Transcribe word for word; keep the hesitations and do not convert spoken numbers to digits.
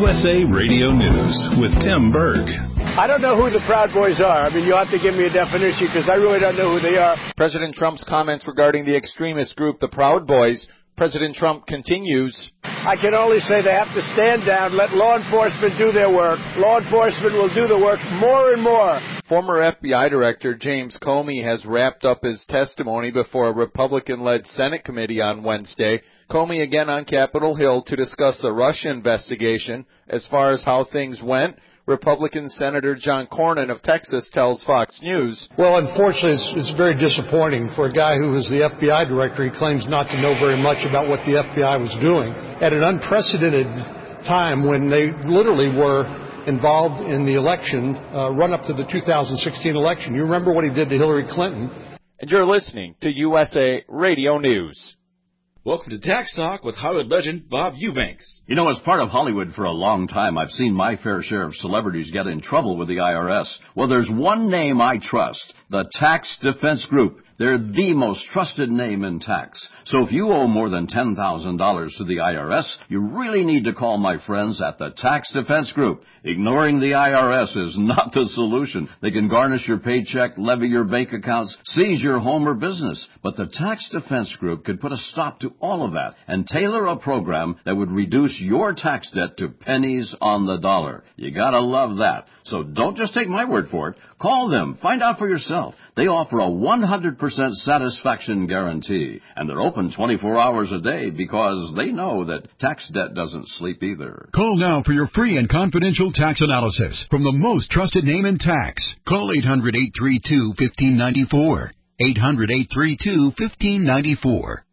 U S A Radio News with Tim Berg. I don't know who the Proud Boys are. I mean, you'll have to give me a definition because I really don't know who they are. President Trump's comments regarding the extremist group, the Proud Boys. President Trump continues. I can only say they have to stand down, let law enforcement do their work. Law enforcement will do the work more and more. Former F B I Director James Comey has wrapped up his testimony before a Republican-led Senate committee on Wednesday. Comey again on Capitol Hill to discuss the Russia investigation. As far as how things went, Republican Senator John Cornyn of Texas tells Fox News. Well, unfortunately, it's, it's very disappointing for a guy who was the F B I director. He claims not to know very much about what the F B I was doing at an unprecedented time when they literally were involved in the election, uh, run up to the two thousand sixteen election. You remember what he did to Hillary Clinton. And you're listening to U S A Radio News. Welcome to Tax Talk with Hollywood legend Bob Eubanks. You know, as part of Hollywood for a long time, I've seen my fair share of celebrities get in trouble with the I R S. Well, there's one name I trust, the Tax Defense Group. They're the most trusted name in tax. So if you owe more than ten thousand dollars to the I R S, you really need to call my friends at the Tax Defense Group. Ignoring the I R S is not the solution. They can garnish your paycheck, levy your bank accounts, seize your home or business. But the Tax Defense Group could put a stop to all of that and tailor a program that would reduce your tax debt to pennies on the dollar. You gotta love that. So don't just take my word for it. Call them. Find out for yourself. They offer a one hundred percent satisfaction guarantee, and they're open twenty-four hours a day because they know that tax debt doesn't sleep either. Call now for your free and confidential tax analysis from the most trusted name in tax. Call eight hundred, eight three two, one five nine four. eight hundred, eight three two, one five nine four.